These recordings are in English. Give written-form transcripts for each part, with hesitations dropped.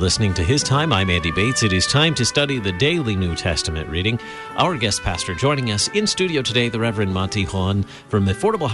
listening to His Time. I'm Andy Bates. It is time to study the daily New Testament reading. Our guest pastor joining us in studio today, the Reverend Monty Hahn from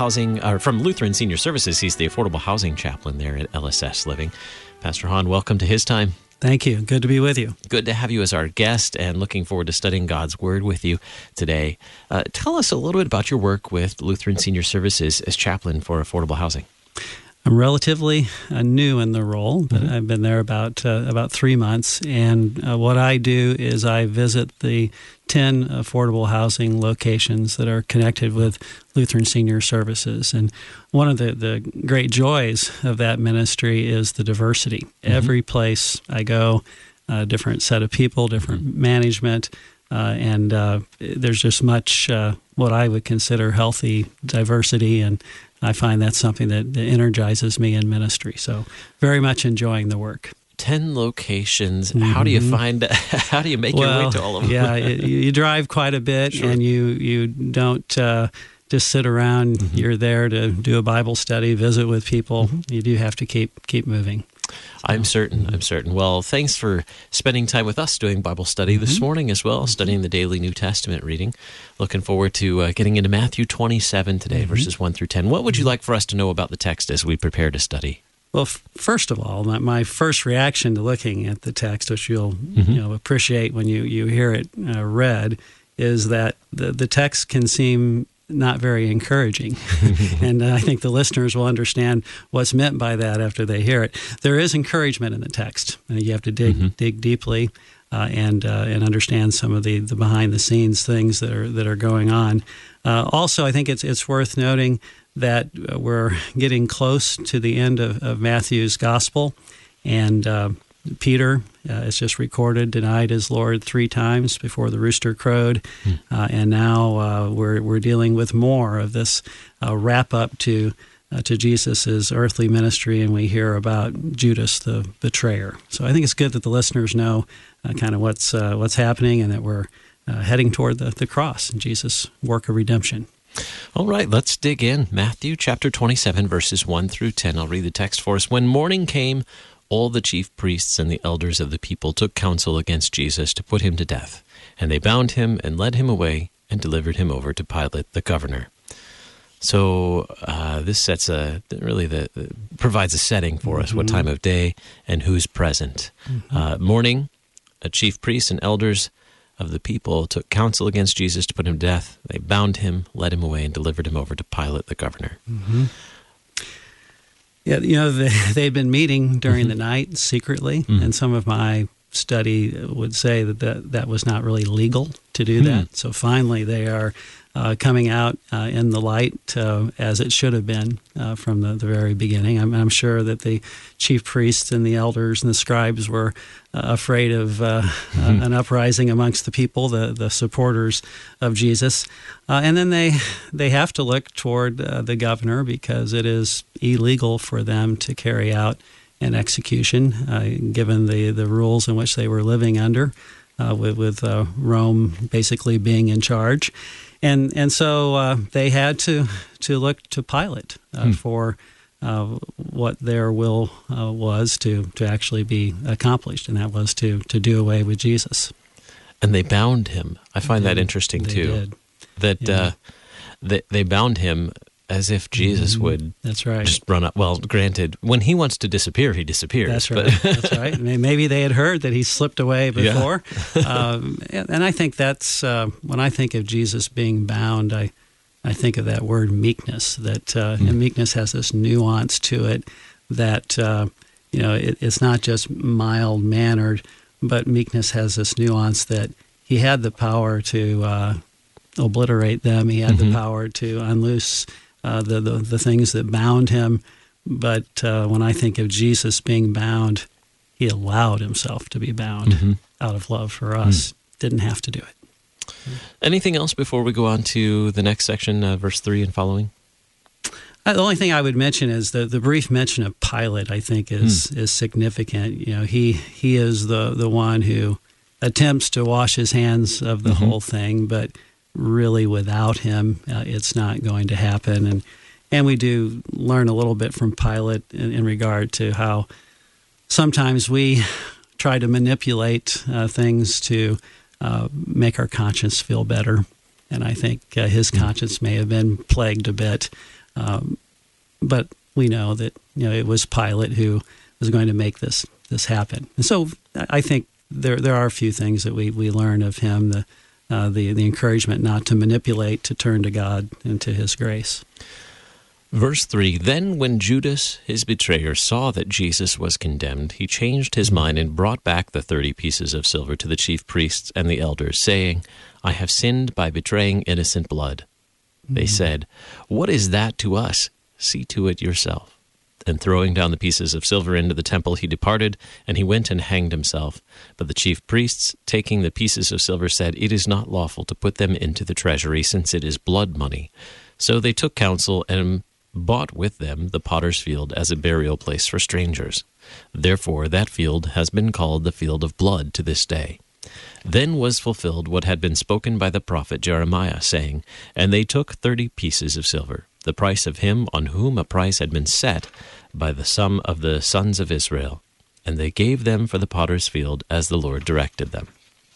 from Lutheran Senior Services. He's the Affordable Housing Chaplain there at LSS Living. Pastor Hahn, welcome to His Time. Thank you. Good to be with you. Good to have you as our guest, and looking forward to studying God's Word with you today. Tell us a little bit about your work with Lutheran Senior Services as chaplain for affordable housing. I'm relatively new in the role, but I've been there about 3 months, and what I do is I visit the 10 affordable housing locations that are connected with Lutheran Senior Services. And one of the great joys of that ministry is the diversity. Every place I go, a different set of people, different management, and there's just much what I would consider healthy diversity, and I find that's something that energizes me in ministry. So very much enjoying the work. 10 locations. How do you how do you make your way to all of them? Yeah, you drive quite a bit, sure. And you don't just sit around. You're there to do a Bible study, visit with people. You do have to keep moving. I'm certain. Well, thanks for spending time with us doing Bible study this morning as well, studying the daily New Testament reading. Looking forward to getting into Matthew 27 today, verses 1 through 10. What would you like for us to know about the text as we prepare to study? Well, first of all, my first reaction to looking at the text, which you'll appreciate when you hear it read, is that the text can seem not very encouraging. And I think the listeners will understand what's meant by that after they hear it. There is encouragement in the text. You have to dig deeply and understand some of the behind-the-scenes things that are going on. Also, I think it's worth noting that we're getting close to the end of Matthew's gospel, and Peter, it's just recorded, denied his Lord 3 times before the rooster crowed, and now we're dealing with more of this wrap-up to Jesus' earthly ministry, and we hear about Judas the betrayer. So I think it's good that the listeners know kind of what's happening, and that we're heading toward the cross and Jesus' work of redemption. All right, let's dig in. Matthew chapter 27, verses 1 through 10. I'll read the text for us. When morning came, all the chief priests and the elders of the people took counsel against Jesus to put him to death. And they bound him and led him away and delivered him over to Pilate the governor. So this sets provides a setting for us, what time of day and who's present. Morning, chief priests and elders of the people took counsel against Jesus to put him to death. They bound him, led him away, and delivered him over to Pilate the governor. Yeah, they'd been meeting during the night secretly, and some of my study would say that was not really legal to do that. So finally they are coming out in the light as it should have been from the very beginning. I'm sure that the chief priests and the elders and the scribes were afraid of an uprising amongst the people, the supporters of Jesus. And then they have to look toward the governor, because it is illegal for them to carry out an execution, given the rules in which they were living under, with Rome basically being in charge. And so they had to look to Pilate for what their will was to actually be accomplished, and that was to do away with Jesus. And they bound him. I find that interesting too. That they bound him as if Jesus would just run up. Well, granted, when he wants to disappear, he disappears. That's right. That's right. Maybe they had heard that he slipped away before. And I think that's, when I think of Jesus being bound, I think of that word meekness, that and meekness has this nuance to it that, it's not just mild-mannered, but meekness has this nuance that he had the power to obliterate them. He had the power to unloose the things that bound him, but when I think of Jesus being bound, he allowed himself to be bound out of love for us. Didn't have to do it. Anything else before we go on to the next section, verse 3 and following? The only thing I would mention is the brief mention of Pilate, I think, is significant. He is the one who attempts to wash his hands of the whole thing, but really without him, it's not going to happen. And we do learn a little bit from Pilate in regard to how sometimes we try to manipulate things to make our conscience feel better. And I think his conscience may have been plagued a bit. But we know that it was Pilate who was going to make this happen. And so I think there are a few things that we learn of him, the encouragement not to manipulate, to turn to God and to his grace. Verse 3, Then when Judas, his betrayer, saw that Jesus was condemned, he changed his mind and brought back the 30 pieces of silver to the chief priests and the elders, saying, I have sinned by betraying innocent blood. They said, What is that to us? See to it yourself. And throwing down the pieces of silver into the temple, he departed, and he went and hanged himself. But the chief priests, taking the pieces of silver, said, It is not lawful to put them into the treasury, since it is blood money. So they took counsel and bought with them the potter's field as a burial place for strangers. Therefore that field has been called the field of blood to this day. Then was fulfilled what had been spoken by the prophet Jeremiah, saying, And they took 30 pieces of silver, the price of him on whom a price had been set by the sum of the sons of Israel, and they gave them for the potter's field as the Lord directed them.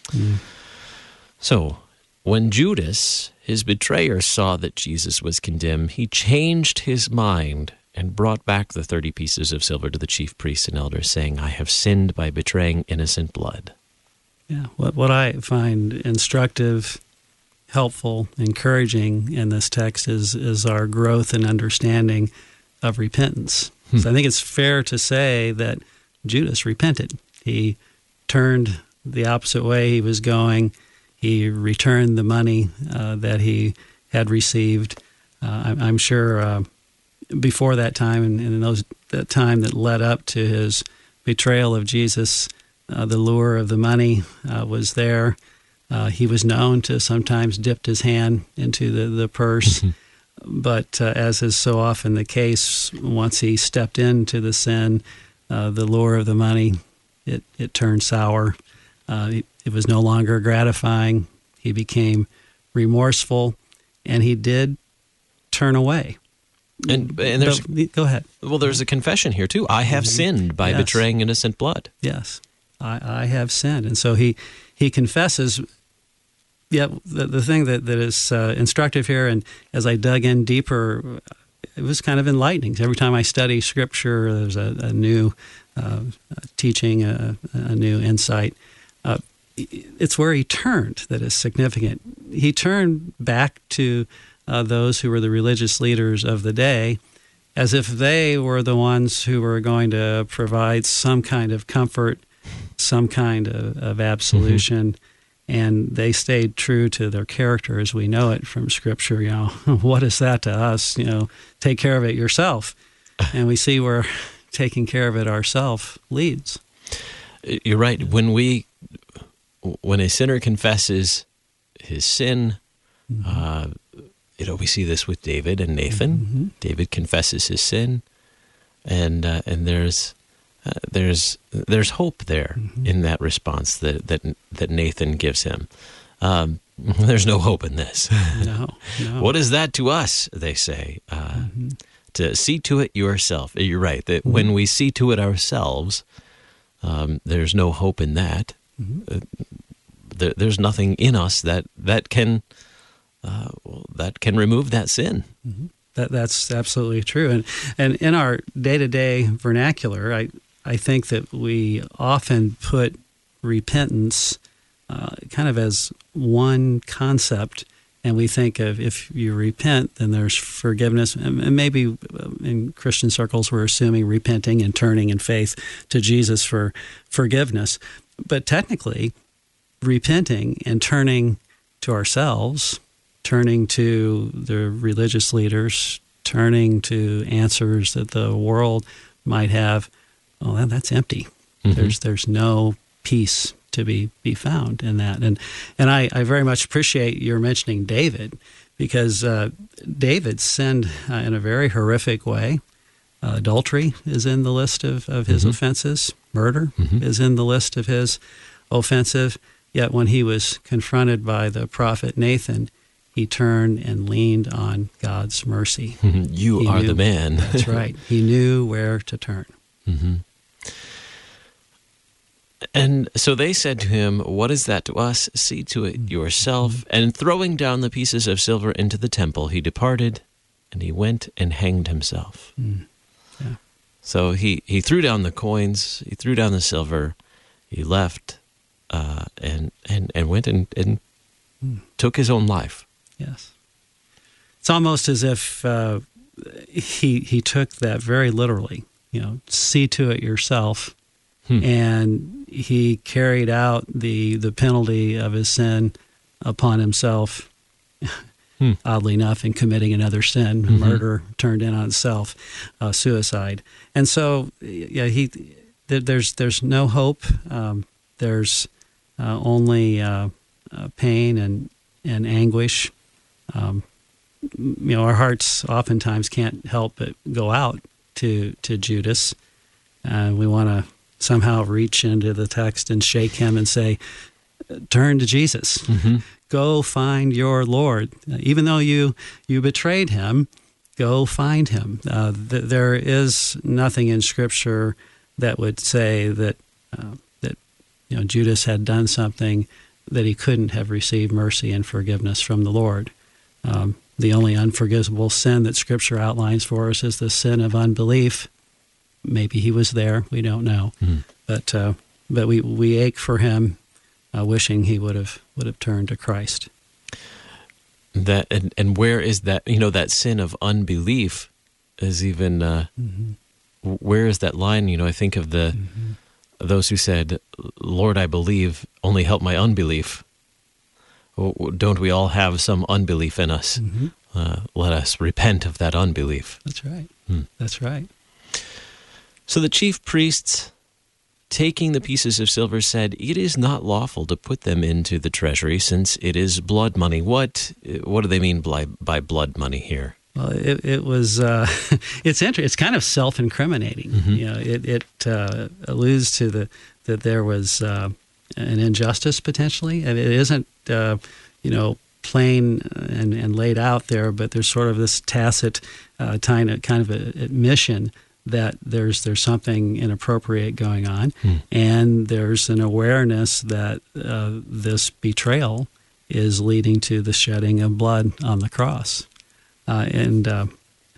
So, when Judas, his betrayer, saw that Jesus was condemned, he changed his mind and brought back the 30 pieces of silver to the chief priests and elders, saying, I have sinned by betraying innocent blood. Yeah, what I find instructive, helpful, encouraging in this text is our growth and understanding of repentance. So I think it's fair to say that Judas repented. He turned the opposite way he was going. He returned the money that he had received. I'm sure before that time, and in that time that led up to his betrayal of Jesus, the lure of the money was there. He was known to sometimes dip his hand into the purse. But as is so often the case, once he stepped into the sin, the lure of the money, it turned sour. It was no longer gratifying. He became remorseful, and he did turn away. And there's go ahead. Well, there's a confession here too. I have sinned by betraying innocent blood. Yes, I have sinned, and so he confesses. Yeah, the thing that is instructive here, and as I dug in deeper, it was kind of enlightening. Every time I study Scripture, there's a new teaching, a new insight. It's where he turned that is significant. He turned back to those who were the religious leaders of the day, as if they were the ones who were going to provide some kind of comfort, some kind of absolution. And they stayed true to their character as we know it from Scripture. What is that to us? Take care of it yourself. And we see where taking care of it ourselves leads. You're right. When a sinner confesses his sin, we see this with David and Nathan. David confesses his sin, and there's hope there in that response that Nathan gives him. There's no hope in this. No. What is that to us, they say? To see to it yourself. You're right, that when we see to it ourselves, there's no hope in that. There's nothing in us that can remove that sin. That's absolutely true. And in our day-to-day vernacular, I think that we often put repentance kind of as one concept, and we think of if you repent, then there's forgiveness. And maybe in Christian circles, we're assuming repenting and turning in faith to Jesus for forgiveness. But technically, repenting and turning to ourselves, turning to the religious leaders, turning to answers that the world might have, well, that's empty. There's no peace to be found in that. And I very much appreciate your mentioning David, because David sinned in a very horrific way. Adultery is in the list of his offenses. Murder is in the list of his offensive. Yet when he was confronted by the prophet Nathan, he turned and leaned on God's mercy. You are the man. That's right. He knew where to turn. And so they said to him, "What is that to us? See to it yourself." And throwing down the pieces of silver into the temple, he departed, and he went and hanged himself. Yeah. So he threw down the coins, he threw down the silver, he left, and went and took his own life. Yes. It's almost as if he took that very literally. See to it yourself. And he carried out the penalty of his sin upon himself, oddly enough, in committing another sin, murder turned in on itself, suicide. And so, there's no hope. There's only pain and anguish. Our hearts oftentimes can't help but go out to Judas. We want to somehow reach into the text and shake him and say, turn to Jesus. Go find your Lord. Even though you betrayed him, go find him. There is nothing in Scripture that would say that Judas had done something that he couldn't have received mercy and forgiveness from the Lord. The only unforgivable sin that Scripture outlines for us is the sin of unbelief. Maybe he was there. We don't know. But we ache for him, wishing he would have turned to Christ. That and where is that? That sin of unbelief is even. Where is that line? I think of those who said, "Lord, I believe. Only help my unbelief." Don't we all have some unbelief in us? Let us repent of that unbelief. That's right. That's right. So the chief priests, taking the pieces of silver, said, "It is not lawful to put them into the treasury, since it is blood money." What do they mean by blood money here? Well, it was it's interesting. It's kind of self-incriminating. It alludes to that there was an injustice potentially, and it isn't plain and laid out there, but there's sort of this tacit kind of admission that there's something inappropriate going on, and there's an awareness that this betrayal is leading to the shedding of blood on the cross. It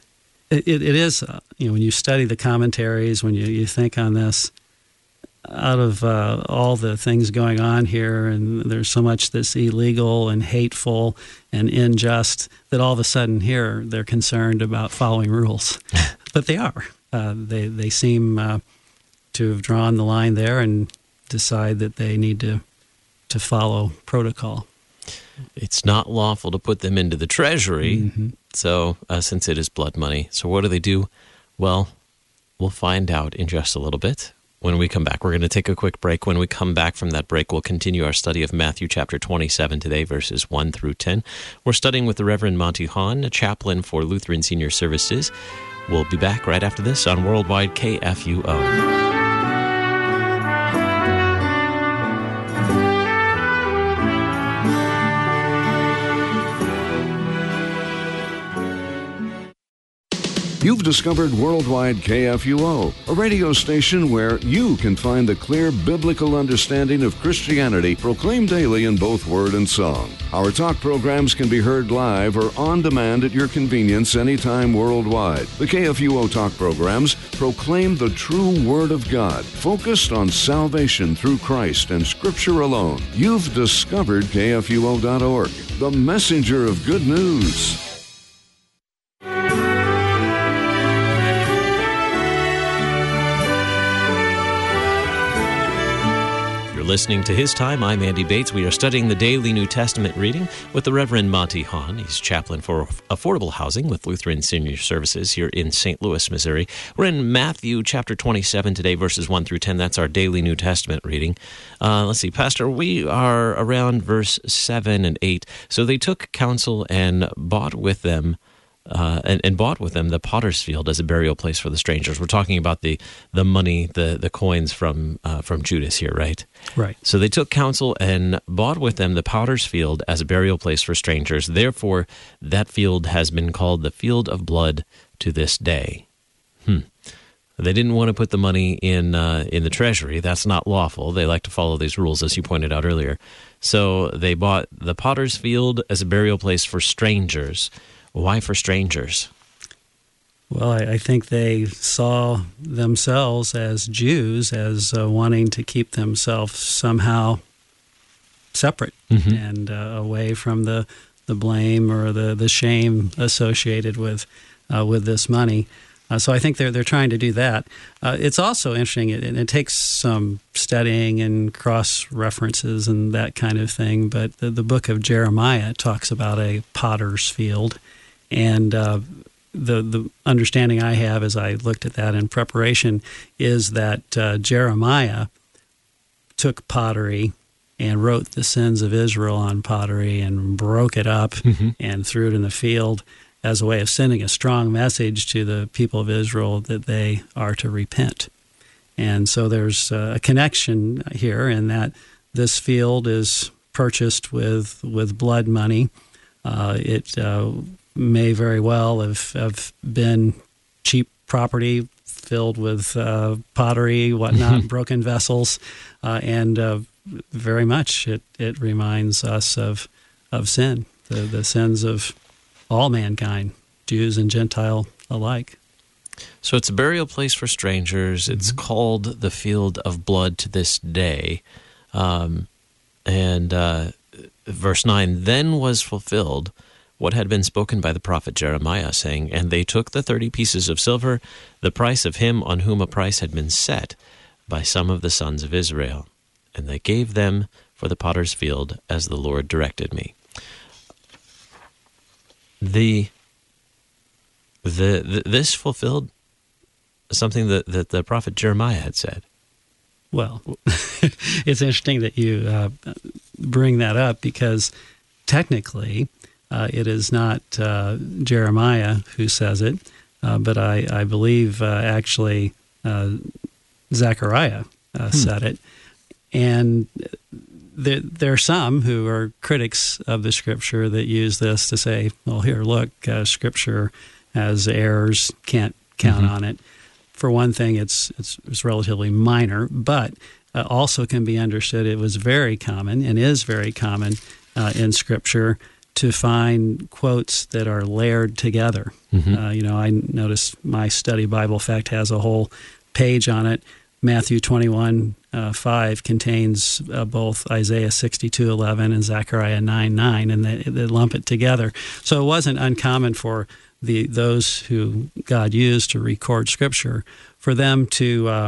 is, when you study the commentaries, when you think on this, out of all the things going on here, and there's so much that's illegal and hateful and unjust, that all of a sudden here they're concerned about following rules. But they are. They seem to have drawn the line there and decide that they need to follow protocol. It's not lawful to put them into the treasury, so since it is blood money. So what do they do? Well, we'll find out in just a little bit. When we come back, we're going to take a quick break. When we come back from that break, we'll continue our study of Matthew chapter 27 today, verses 1 through 10. We're studying with the Reverend Monty Hahn, a chaplain for Lutheran Senior Services. We'll be back right after this on Worldwide KFUO. You've discovered Worldwide KFUO, a radio station where you can find the clear biblical understanding of Christianity proclaimed daily in both word and song. Our talk programs can be heard live or on demand at your convenience anytime worldwide. The KFUO talk programs proclaim the true Word of God, focused on salvation through Christ and Scripture alone. You've discovered KFUO.org, the messenger of good news. Listening to His Time. I'm Andy Bates. We are studying the daily New Testament reading with the Reverend Monty Hahn. He's chaplain for affordable housing with Lutheran Senior Services here in St. Louis, Missouri. We're in Matthew chapter 27 today, verses 1 through 10. That's our daily New Testament reading. Let's see, Pastor, we are around verse 7 and 8. So they took counsel and bought with them the potter's field as a burial place for the strangers. We're talking about the money, the coins from Judas here, right? Right. So they took counsel and bought with them the potter's field as a burial place for strangers. Therefore, that field has been called the field of blood to this day. They didn't want to put the money in the treasury. That's not lawful. They like to follow these rules, as you pointed out earlier. So they bought the potter's field as a burial place for strangers. Why for strangers? Well, I think they saw themselves as Jews as wanting to keep themselves somehow separate and away from the blame or the shame associated with this money. So I think they're trying to do that. It's also interesting, and it takes some studying and cross-references and that kind of thing, but the book of Jeremiah talks about a potter's field, and the understanding I have as I looked at that in preparation is that Jeremiah took pottery and wrote the sins of Israel on pottery and broke it up and threw it in the field as a way of sending a strong message to the people of Israel that they are to repent. And so there's a connection here in that this field is purchased with blood money. It may very well have been cheap property filled with pottery, whatnot, broken vessels, and very much it reminds us of sin, the sins of all mankind, Jews and Gentile alike. So it's a burial place for strangers. It's called the Field of Blood to this day. And verse 9, then was fulfilled what had been spoken by the prophet Jeremiah, saying, and they took the 30 pieces of silver, the price of him on whom a price had been set by some of the sons of Israel, and they gave them for the potter's field as the Lord directed me. This fulfilled something that the prophet Jeremiah had said. Well, it's interesting that you bring that up because technically it is not Jeremiah who says it, but I believe actually Zechariah said it. And there are some who are critics of the Scripture that use this to say, well, here, look, Scripture has errors, can't count on it. For one thing, it's relatively minor, but also can be understood it was very common and is very common in Scripture to find quotes that are layered together. I noticed my study Bible Fact has a whole page on it. Matthew 21:5 contains both Isaiah 62:11 and Zechariah 9:9, and they lump it together. So it wasn't uncommon for those who God used to record Scripture for them to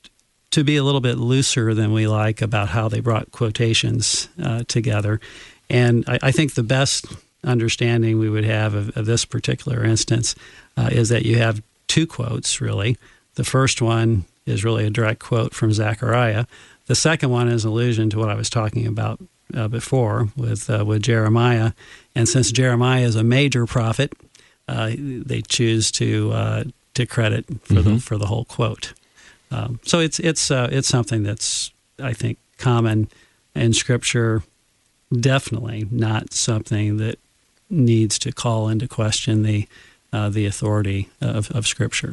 be a little bit looser than we like about how they brought quotations together. And I think the best understanding we would have of this particular instance is that you have two quotes, really. The first one is really a direct quote from Zechariah. The second one is an allusion to what I was talking about before with Jeremiah. And since Jeremiah is a major prophet, they choose to credit for the whole quote. So it's something that's, I think, common in Scripture. Definitely not something that needs to call into question the authority of Scripture.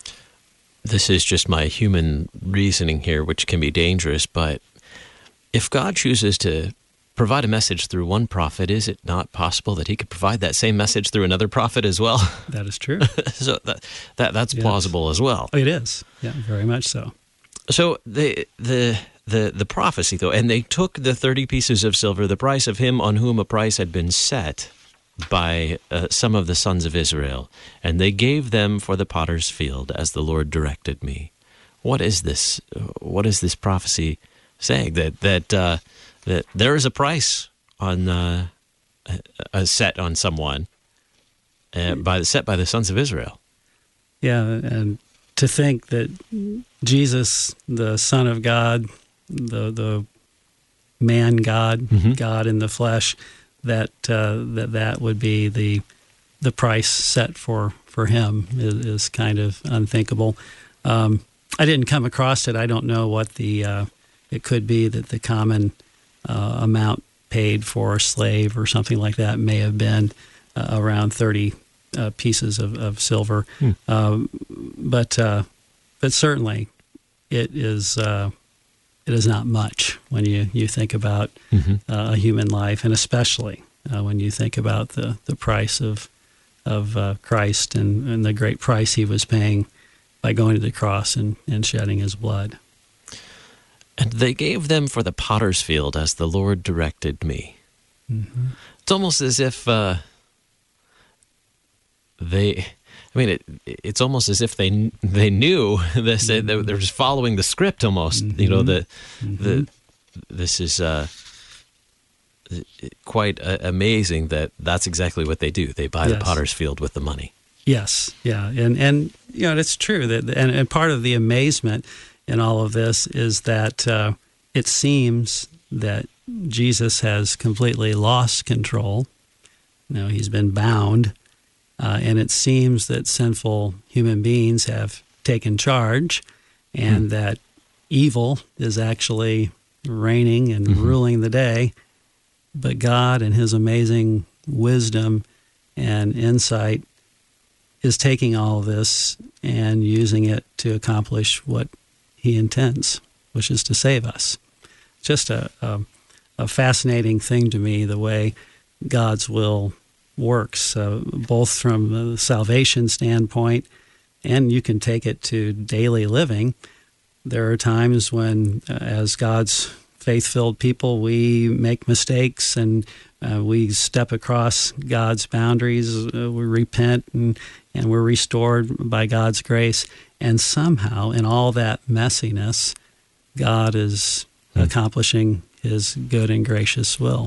This is just my human reasoning here, which can be dangerous, but if God chooses to provide a message through one prophet, is it not possible that he could provide that same message through another prophet as well? That is true. So that's plausible as well. It is, yeah, very much so. So the prophecy, though, and they took the 30 pieces of silver, the price of him on whom a price had been set by some of the sons of Israel, and they gave them for the potter's field as the Lord directed me. What is this? What is this prophecy saying? That there is a price on set on someone set by the sons of Israel. Yeah, and to think that Jesus, the Son of God, the man God, God in the flesh, that would be the price set for him is kind of unthinkable. I didn't come across it. I don't know what it could be that the common amount paid for a slave or something like that may have been around 30 pieces of silver. But but certainly it is not much when you think about a human life, and especially when you think about the price of Christ and the great price he was paying by going to the cross and shedding his blood. And they gave them for the potter's field as the Lord directed me. Mm-hmm. It's almost as if it's almost as if they knew this. They're just following the script almost. Mm-hmm. You know, this is quite amazing that's exactly what they do. They buy the potter's field with the money. Yes, yeah, and you know, it's true that, and part of the amazement in all of this is that it seems that Jesus has completely lost control. You know, he's been bound, and it seems that sinful human beings have taken charge, and that evil is actually reigning and ruling the day. But God, in his amazing wisdom and insight, is taking all of this and using it to accomplish what he intends, which is to save us. Just a fascinating thing to me, the way God's will works, both from the salvation standpoint, and you can take it to daily living. There are times when, as God's faith-filled people, we make mistakes and we step across God's boundaries, we repent, and we're restored by God's grace. And somehow, in all that messiness, God is accomplishing his good and gracious will.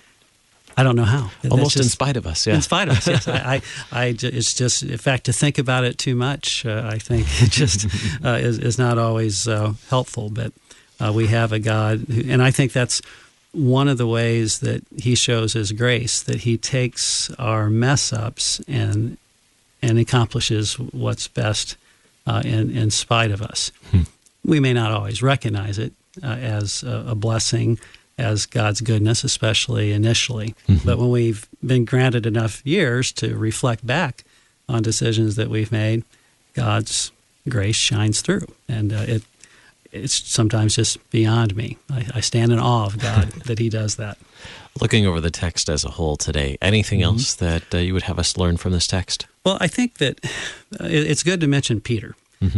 I don't know how. Almost in spite of us, yeah. In spite of us, yes. It's just, in fact, to think about it too much, I think it just is not always helpful. But we have a God, and I think that's one of the ways that he shows his grace, that he takes our mess-ups and accomplishes what's best in spite of us. We may not always recognize it as a blessing, as God's goodness, especially initially. But when we've been granted enough years to reflect back on decisions that we've made, God's grace shines through. And it's sometimes just beyond me. I stand in awe of God that he does that. Looking over the text as a whole today, anything else that you would have us learn from this text? Well, I think that it's good to mention Peter.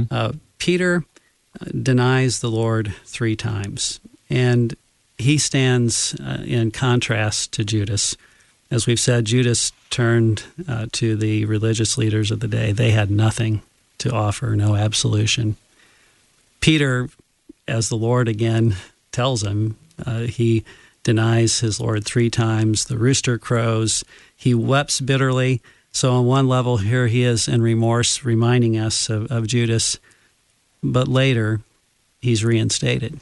Peter denies the Lord 3 times, and he stands in contrast to Judas. As we've said, Judas turned to the religious leaders of the day. They had nothing to offer, no absolution. Peter, as the Lord again tells him, he denies his Lord 3 times. The rooster crows. He weeps bitterly. So on one level, here he is in remorse, reminding us of Judas. But later, he's reinstated.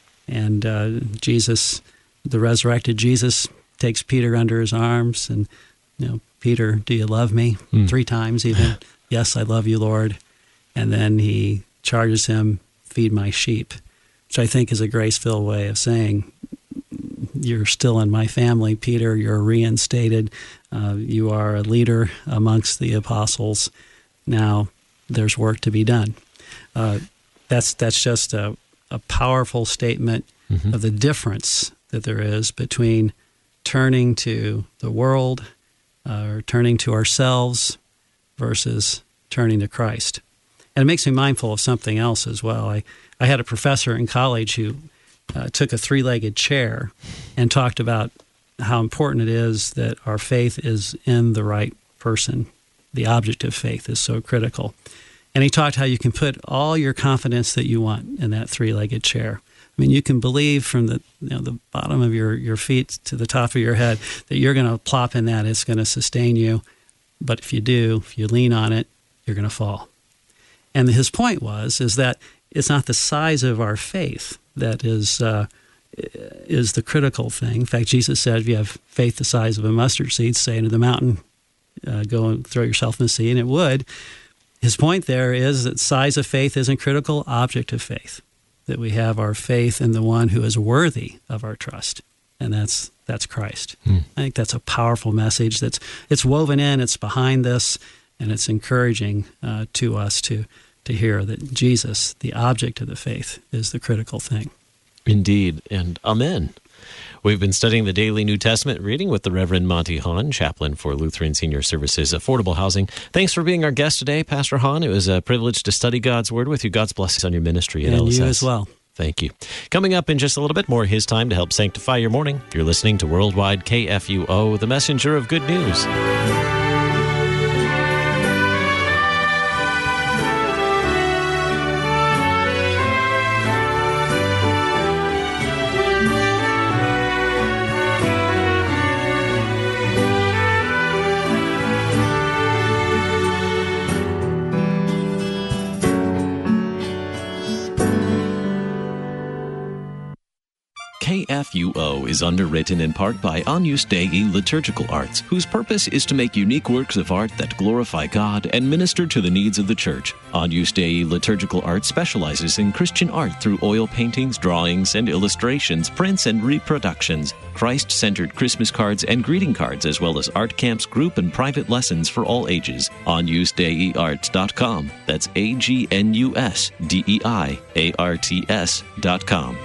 And Jesus, the resurrected Jesus, takes Peter under his arms. And, Peter, do you love me? 3 times even. Yes, I love you, Lord. And then he charges him, feed my sheep, which I think is a grace-filled way of saying, you're still in my family, Peter. You're reinstated. You are a leader amongst the apostles. Now there's work to be done. That's just a powerful statement of the difference that there is between turning to the world or turning to ourselves versus turning to Christ. And it makes me mindful of something else as well. I had a professor in college who took a 3-legged chair and talked about how important it is that our faith is in the right person. The object of faith is so critical. And he talked how you can put all your confidence that you want in that 3-legged chair. I mean, you can believe from the bottom of your feet to the top of your head that you're going to plop in that. It's going to sustain you. But if you lean on it, you're going to fall. And his point is that it's not the size of our faith that is the critical thing. In fact, Jesus said, if you have faith the size of a mustard seed, say to the mountain, go and throw yourself in the sea, and it would. His point there is that size of faith isn't critical, object of faith, that we have our faith in the one who is worthy of our trust, and that's Christ. I think that's a powerful message. It's woven in, it's behind this, and it's encouraging to us to to hear that Jesus, the object of the faith, is the critical thing. Indeed, and amen. We've been studying the Daily New Testament reading with the Reverend Monty Hahn, chaplain for Lutheran Senior Services Affordable Housing. Thanks for being our guest today, Pastor Hahn. It was a privilege to study God's Word with you. God's blessings on your ministry at LSS. And you as well. Thank you. Coming up in just a little bit more, his time to help sanctify your morning. You're listening to Worldwide KFUO, the messenger of good news. KFUO is underwritten in part by Agnus Dei Liturgical Arts, whose purpose is to make unique works of art that glorify God and minister to the needs of the Church. Agnus Dei Liturgical Arts specializes in Christian art through oil paintings, drawings, and illustrations, prints, and reproductions, Christ-centered Christmas cards and greeting cards, as well as art camps, group, and private lessons for all ages. AgnusDeiArts.com. That's AgnusDeiArts.com.